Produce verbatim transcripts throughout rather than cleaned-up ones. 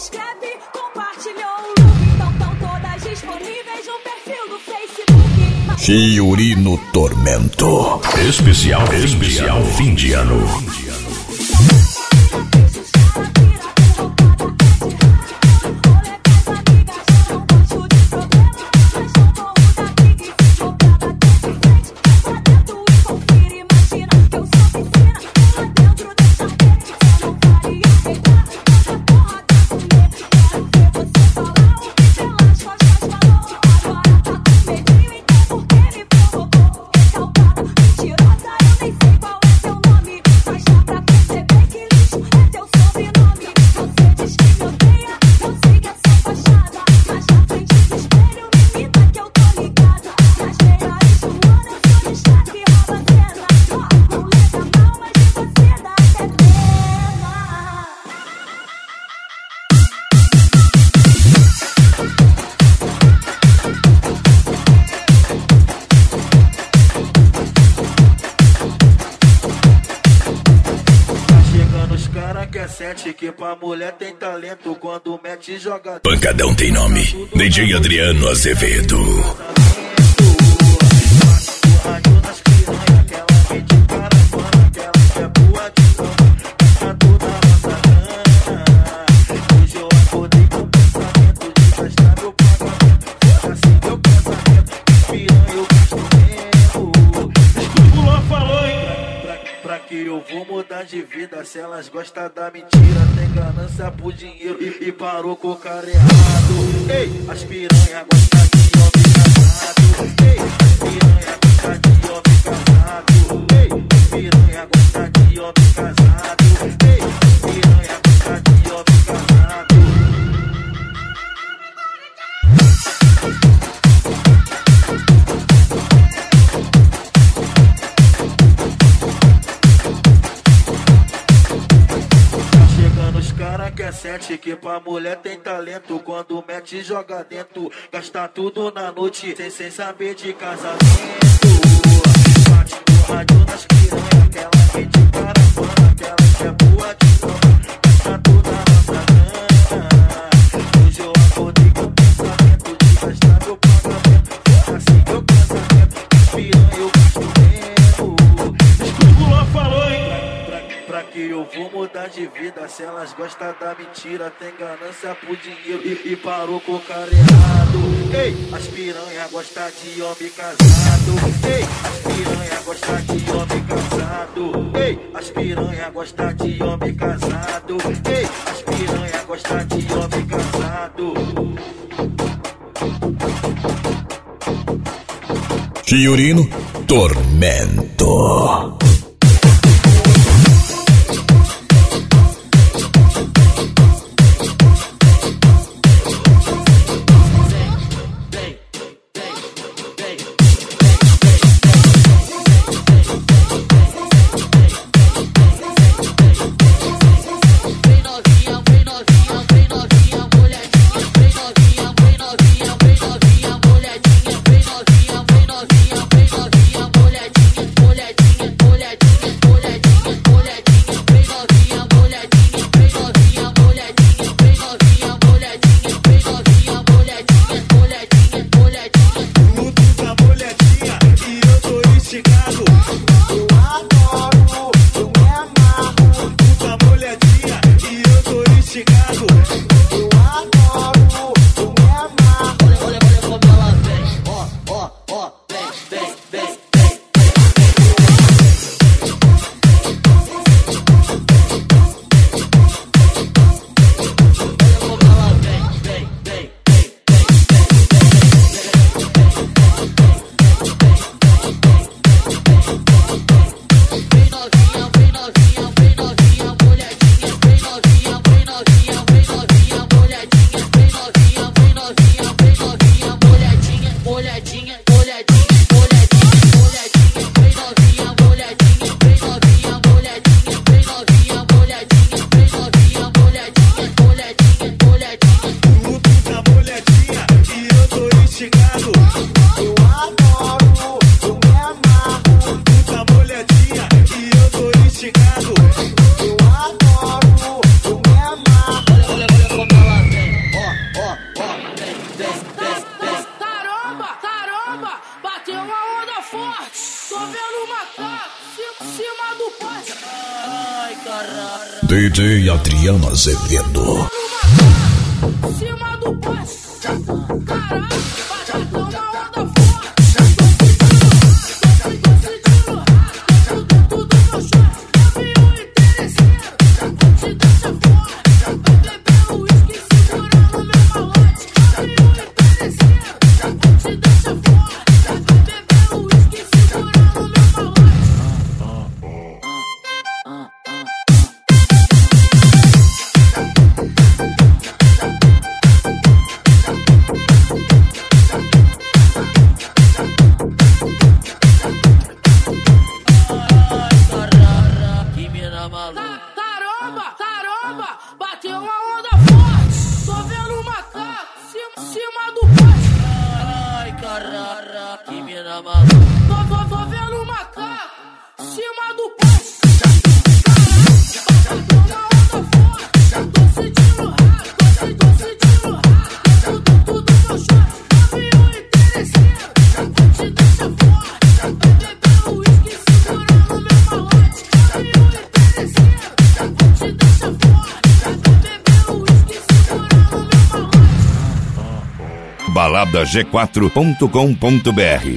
inscreve, compartilhou o look. Então estão todas disponíveis no perfil do Facebook. Fiorino Tormento. Especial, especial fim de ano. Que pra mulher tem talento, quando mete joga. Pancadão tem nome, D J Adriano Azevedo. Eu vou mudar de vida se elas gostam da mentira. Tem ganância por dinheiro e, e parou com o cara errado. Ei, as piranha gostam de homem casado. Ei, as piranha gostam de homem casado. Ei, as piranha gostam de homem casado. Ei, as piranha gostam de homem casado. Que é sete, que pra mulher tem talento, quando mete joga dentro, gasta tudo na noite, sem, sem saber de casamento. Bate no rádio nas piranha, aquela que de caravana, aquela que é boa de cama, gasta toda a nossa grana. Hoje eu acordei com o pensamento de gastar meu pagamento, assim meu pensamento, piranha eu gasto mesmo. Escuta o Ló falou, hein? Pra que eu vou mudar de vida se elas gostam da mentira? Tem ganância por dinheiro e, e parou com o cara errado. Ei, as piranha gostam de homem casado. Ei, as piranha gostam de homem casado. Ei, as piranha gostam de homem casado. Ei, as piranha gostam de homem casado. Fiorino Tormento. Novinha, novinha, mulherzinha, novinha, novinha, mulherzinha, D J Adriano Azevedo. Cima do poste, caralho, batadão na onda forte. Caramba, caramba, bateu uma onda forte. Tô vendo um macaco cima, cima do poste. Ai, caralho, que mina maluca. Tô, tô, tô vendo um macaco cima do poste. Caralho, bateu uma onda forte. Tô sentindo rato, tô, tô sentindo rato. Tudo, tudo meu short, avião interesseiro. Te deixa forte, bebendo uísque, segurando meu malote. Avião interesseiro. Te deixa forte, bebendo uísque, segurando meu malote. balada g quatro ponto com ponto b r.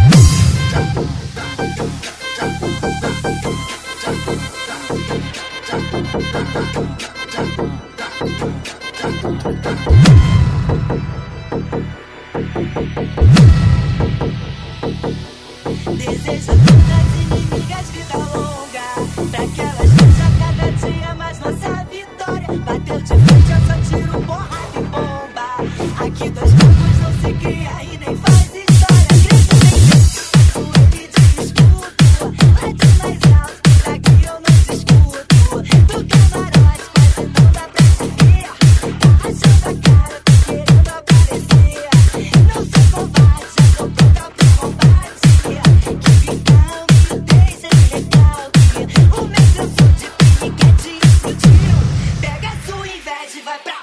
Desejo a todas inimigas vida longa, pra que elas vejam cada dia mais nossa vitória. Bateu de frente, eu só tiro porrada e bomba. Aqui dois povos não se cria e nem faz história. Grito nem grito, ele de escudo. Late mais alto, daqui eu não te escuto. Do camarote quase não dá pra te ver. Tá rachando a cara, tô querendo aparecer. Não sou covarde, já tô pronta pro combate. Que então me deixa de recalque. O meu sou de piniquete explodiu. Pega a sua inveja e vai pra...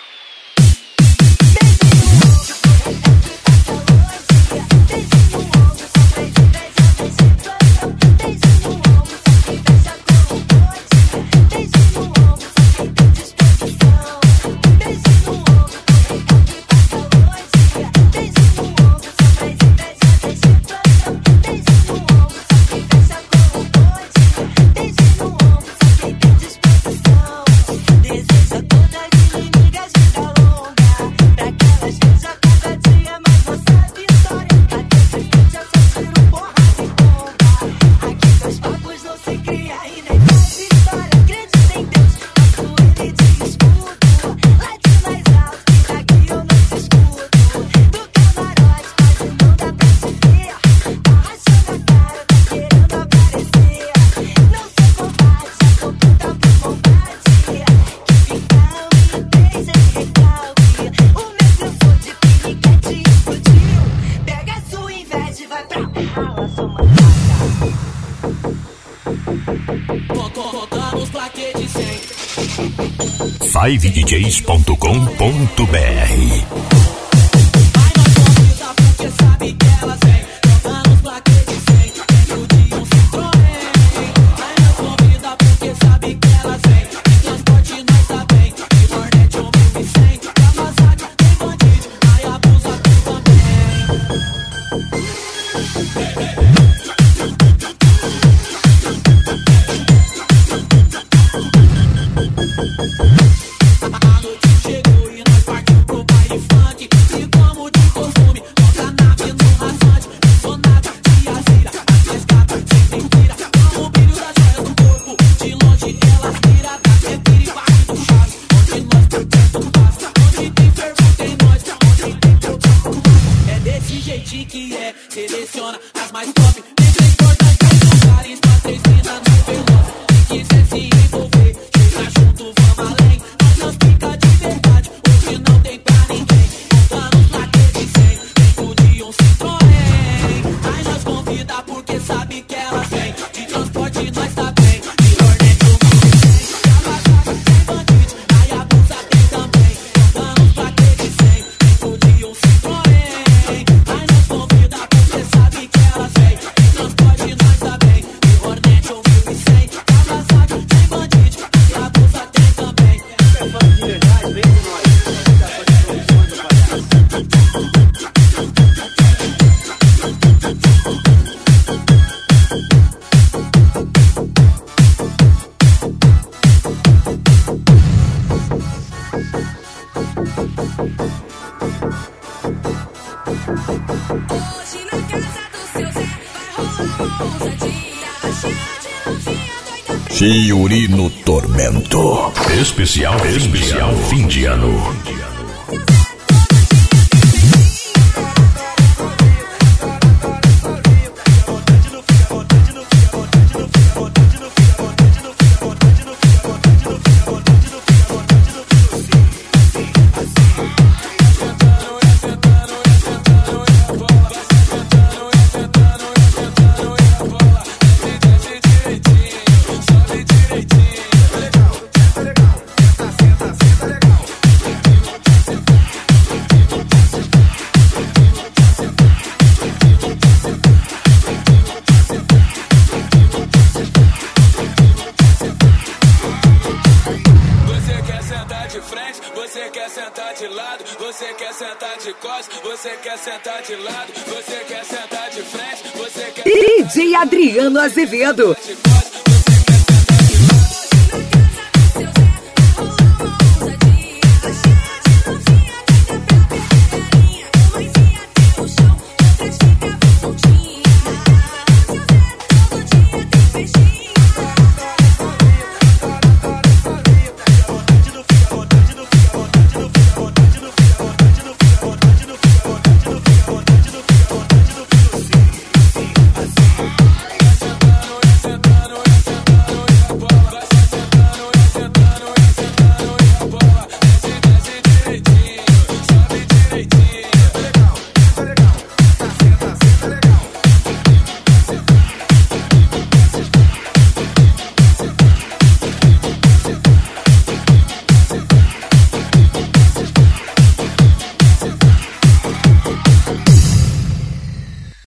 five d js ponto com ponto b r. Porque Chiuri no Tormento. Especial, especial fim de ano. Você quer sentar de lado, você quer sentar de costas, você quer sentar de lado, você quer sentar de frente, você quer D J Adriano Azevedo. sentar de costas.